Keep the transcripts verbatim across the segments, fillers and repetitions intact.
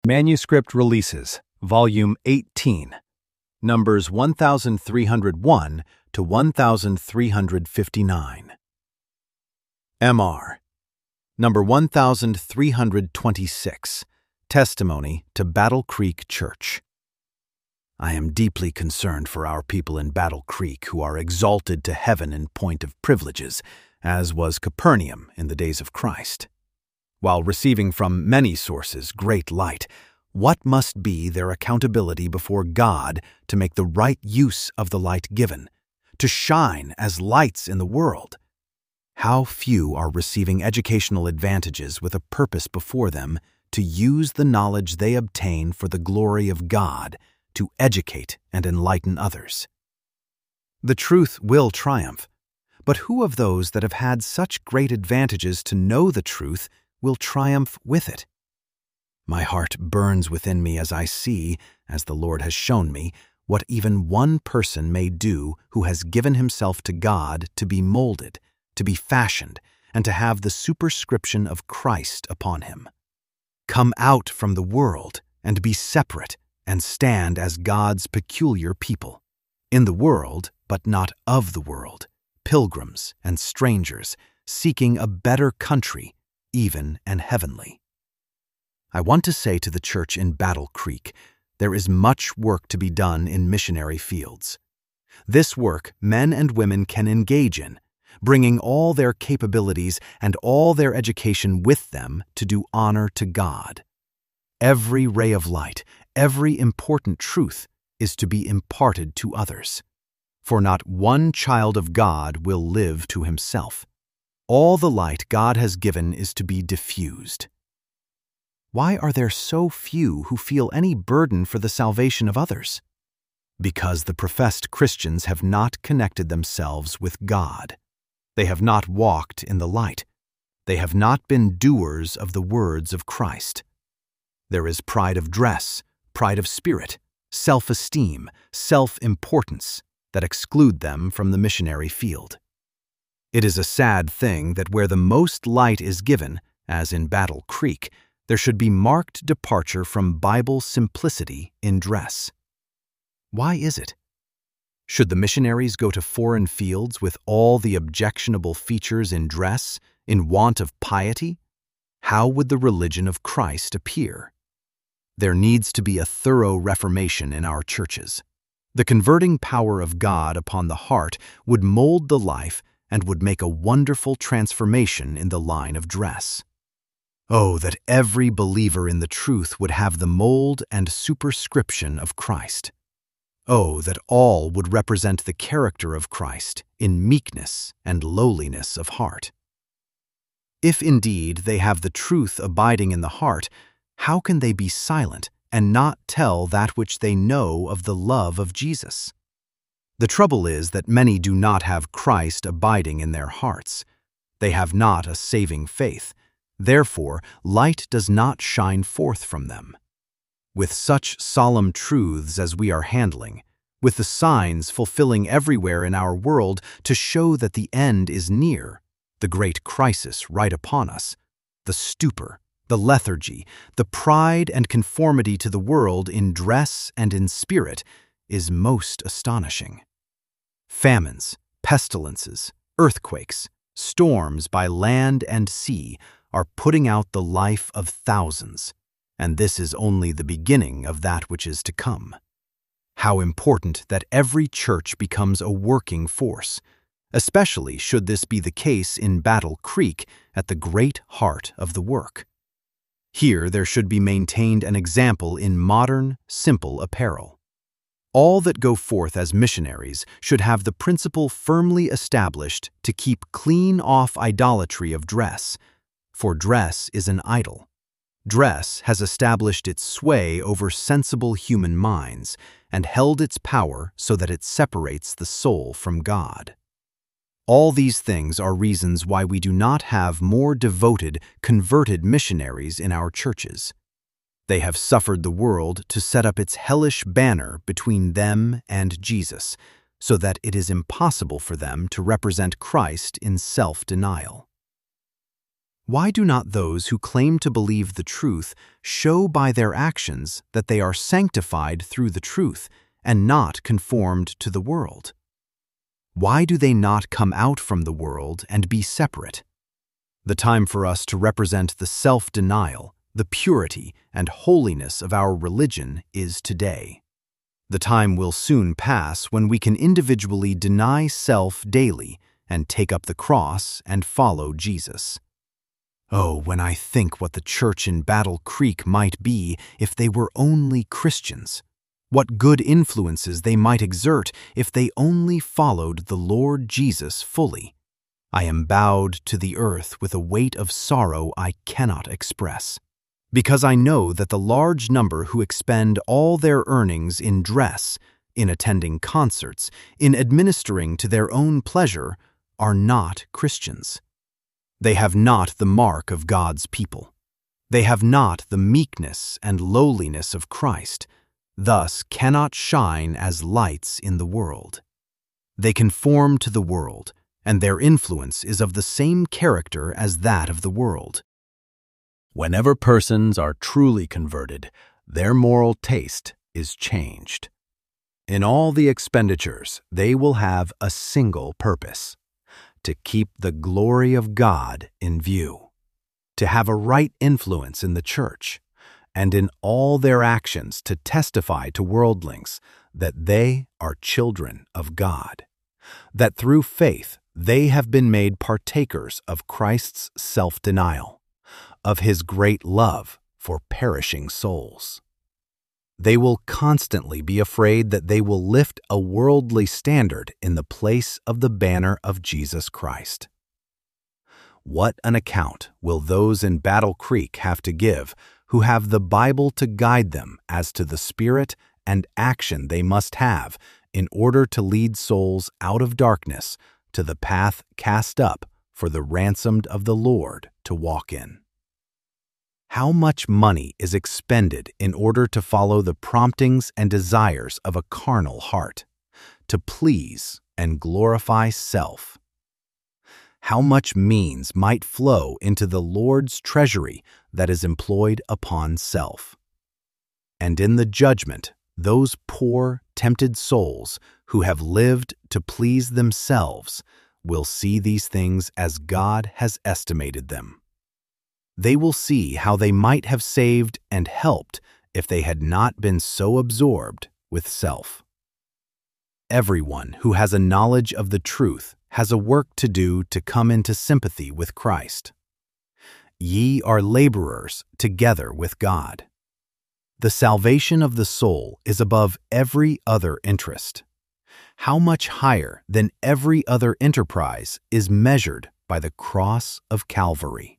Manuscript Releases, Volume eighteen, numbers one thousand three hundred one to one thousand three hundred fifty-nine. M R, number one thousand three hundred twenty-six, Testimony to Battle Creek Church. I am deeply concerned for our people in Battle Creek who are exalted to heaven in point of privileges, as was Capernaum in the days of Christ. While receiving from many sources great light, what must be their accountability before God to make the right use of the light given, to shine as lights in the world? How few are receiving educational advantages with a purpose before them to use the knowledge they obtain for the glory of God to educate and enlighten others. The truth will triumph, but who of those that have had such great advantages to know the truth will triumph with it? My heart burns within me as I see, as the Lord has shown me, what even one person may do who has given himself to God to be molded, to be fashioned, and to have the superscription of Christ upon him. Come out from the world and be separate, and stand as God's peculiar people, in the world but not of the world, pilgrims and strangers, seeking a better country, even and heavenly. I want to say to the church in Battle Creek, there is much work to be done in missionary fields. This work men and women can engage in, bringing all their capabilities and all their education with them to do honor to God. Every ray of light, every important truth is to be imparted to others. For not one child of God will live to himself. All the light God has given is to be diffused. Why are there so few who feel any burden for the salvation of others? Because the professed Christians have not connected themselves with God. They have not walked in the light. They have not been doers of the words of Christ. There is pride of dress, pride of spirit, self-esteem, self-importance that exclude them from the missionary field. It is a sad thing that where the most light is given, as in Battle Creek, there should be marked departure from Bible simplicity in dress. Why is it? Should the missionaries go to foreign fields with all the objectionable features in dress, in want of piety? How would the religion of Christ appear? There needs to be a thorough reformation in our churches. The converting power of God upon the heart would mold the life and would make a wonderful transformation in the line of dress. Oh, that every believer in the truth would have the mold and superscription of Christ. Oh, that all would represent the character of Christ in meekness and lowliness of heart. If indeed they have the truth abiding in the heart, how can they be silent and not tell that which they know of the love of Jesus? The trouble is that many do not have Christ abiding in their hearts. They have not a saving faith. Therefore, light does not shine forth from them. With such solemn truths as we are handling, with the signs fulfilling everywhere in our world to show that the end is near, the great crisis right upon us, the stupor, the lethargy, the pride and conformity to the world in dress and in spirit is most astonishing. Famines, pestilences, earthquakes, storms by land and sea are putting out the life of thousands, and this is only the beginning of that which is to come. How important that every church becomes a working force, especially should this be the case in Battle Creek at the great heart of the work. Here there should be maintained an example in modern, simple apparel. All that go forth as missionaries should have the principle firmly established to keep clean off idolatry of dress, for dress is an idol. Dress has established its sway over sensible human minds and held its power so that it separates the soul from God. All these things are reasons why we do not have more devoted, converted missionaries in our churches. They have suffered the world to set up its hellish banner between them and Jesus, so that it is impossible for them to represent Christ in self-denial. Why do not those who claim to believe the truth show by their actions that they are sanctified through the truth and not conformed to the world? Why do they not come out from the world and be separate? The time for us to represent the self-denial, the purity and holiness of our religion is today. The time will soon pass when we can individually deny self daily and take up the cross and follow Jesus. Oh, when I think what the church in Battle Creek might be if they were only Christians, what good influences they might exert if they only followed the Lord Jesus fully, I am bowed to the earth with a weight of sorrow I cannot express, because I know that the large number who expend all their earnings in dress, in attending concerts, in administering to their own pleasure, are not Christians. They have not the mark of God's people. They have not the meekness and lowliness of Christ, thus cannot shine as lights in the world. They conform to the world, and their influence is of the same character as that of the world. Whenever persons are truly converted, their moral taste is changed. In all the expenditures, they will have a single purpose: to keep the glory of God in view, to have a right influence in the church, and in all their actions to testify to worldlings that they are children of God, that through faith they have been made partakers of Christ's self-denial, of His great love for perishing souls. They will constantly be afraid that they will lift a worldly standard in the place of the banner of Jesus Christ. What an account will those in Battle Creek have to give who have the Bible to guide them as to the spirit and action they must have in order to lead souls out of darkness to the path cast up for the ransomed of the Lord to walk in. How much money is expended in order to follow the promptings and desires of a carnal heart, to please and glorify self? How much means might flow into the Lord's treasury that is employed upon self? And in the judgment, those poor, tempted souls who have lived to please themselves will see these things as God has estimated them. They will see how they might have saved and helped if they had not been so absorbed with self. Everyone who has a knowledge of the truth has a work to do to come into sympathy with Christ. Ye are laborers together with God. The salvation of the soul is above every other interest. How much higher than every other enterprise is measured by the cross of Calvary.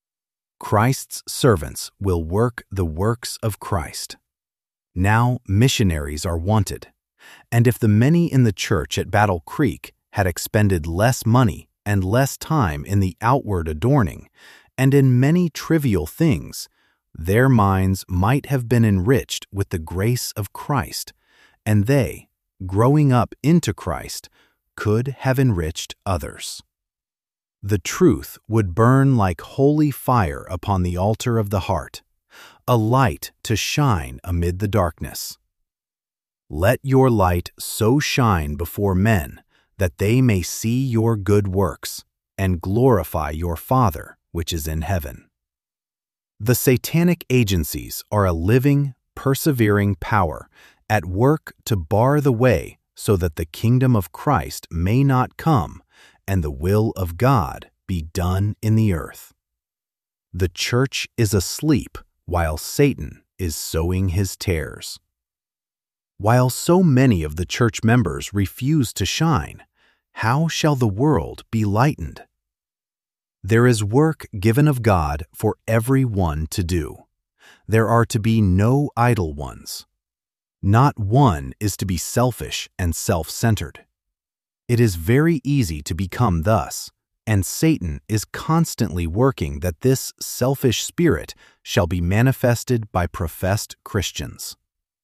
Christ's servants will work the works of Christ. Now missionaries are wanted, and if the many in the church at Battle Creek had expended less money and less time in the outward adorning and in many trivial things, their minds might have been enriched with the grace of Christ, and they, growing up into Christ, could have enriched others. The truth would burn like holy fire upon the altar of the heart, a light to shine amid the darkness. Let your light so shine before men that they may see your good works and glorify your Father which is in heaven. The satanic agencies are a living, persevering power at work to bar the way so that the kingdom of Christ may not come and the will of God be done in the earth. The church is asleep while Satan is sowing his tares. While so many of the church members refuse to shine, how shall the world be lightened? There is work given of God for every one to do. There are to be no idle ones. Not one is to be selfish and self-centered. It is very easy to become thus, and Satan is constantly working that this selfish spirit shall be manifested by professed Christians.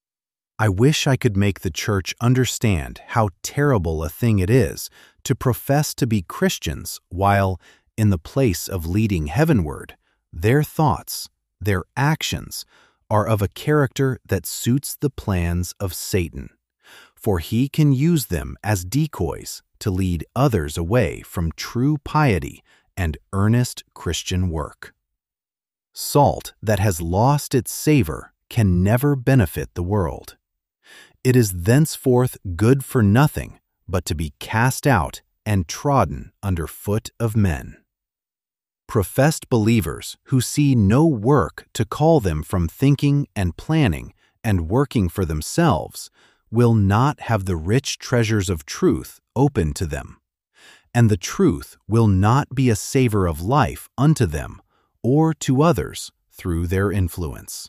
I wish I could make the church understand how terrible a thing it is to profess to be Christians while, in the place of leading heavenward, their thoughts, their actions, are of a character that suits the plans of Satan, for he can use them as decoys to lead others away from true piety and earnest Christian work. Salt that has lost its savor can never benefit the world. It is thenceforth good for nothing but to be cast out and trodden under foot of men. Professed believers who see no work to call them from thinking and planning and working for themselves will not have the rich treasures of truth open to them, and the truth will not be a savor of life unto them or to others through their influence.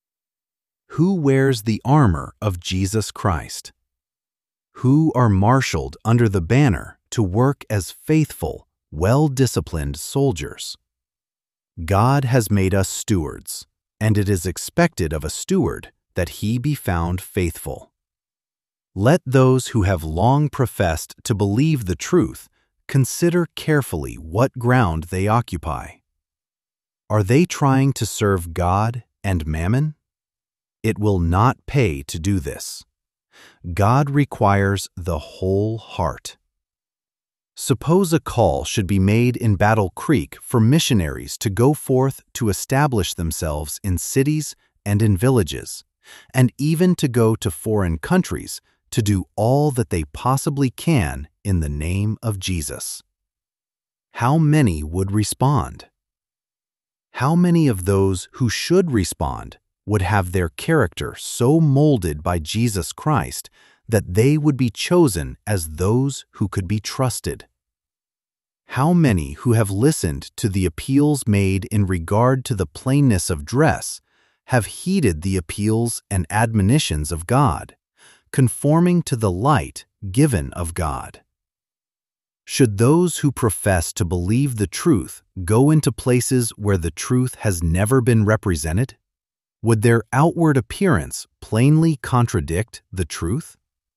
Who wears the armor of Jesus Christ? Who are marshaled under the banner to work as faithful, well-disciplined soldiers? God has made us stewards, and it is expected of a steward that he be found faithful. Let those who have long professed to believe the truth consider carefully what ground they occupy. Are they trying to serve God and mammon? It will not pay to do this. God requires the whole heart. Suppose a call should be made in Battle Creek for missionaries to go forth to establish themselves in cities and in villages, and even to go to foreign countries to do all that they possibly can in the name of Jesus. How many would respond? How many of those who should respond would have their character so molded by Jesus Christ that they would be chosen as those who could be trusted? How many who have listened to the appeals made in regard to the plainness of dress have heeded the appeals and admonitions of God, conforming to the light given of God? Should those who profess to believe the truth go into places where the truth has never been represented? Would their outward appearance plainly contradict the truth?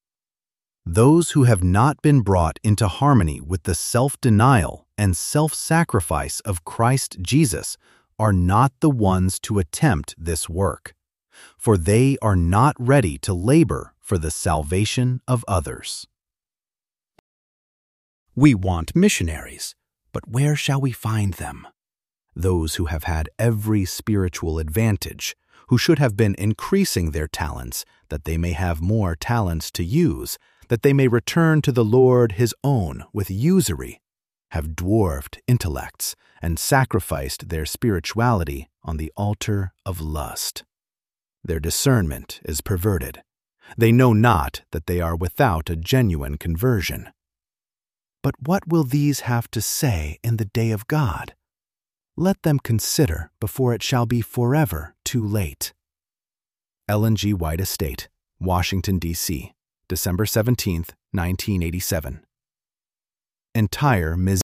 Those who have not been brought into harmony with the self-denial and self-sacrifice of Christ Jesus are not the ones to attempt this work, for they are not ready to labor for the salvation of others. We want missionaries, but where shall we find them? Those who have had every spiritual advantage, who should have been increasing their talents, that they may have more talents to use, that they may return to the Lord his own with usury, have dwarfed intellects and sacrificed their spirituality on the altar of lust. Their discernment is perverted. They know not that they are without a genuine conversion. But what will these have to say in the day of God? Let them consider before it shall be forever too late. Ellen G. White Estate, Washington, D C, December seventeenth, nineteen eighty-seven. Entire Miz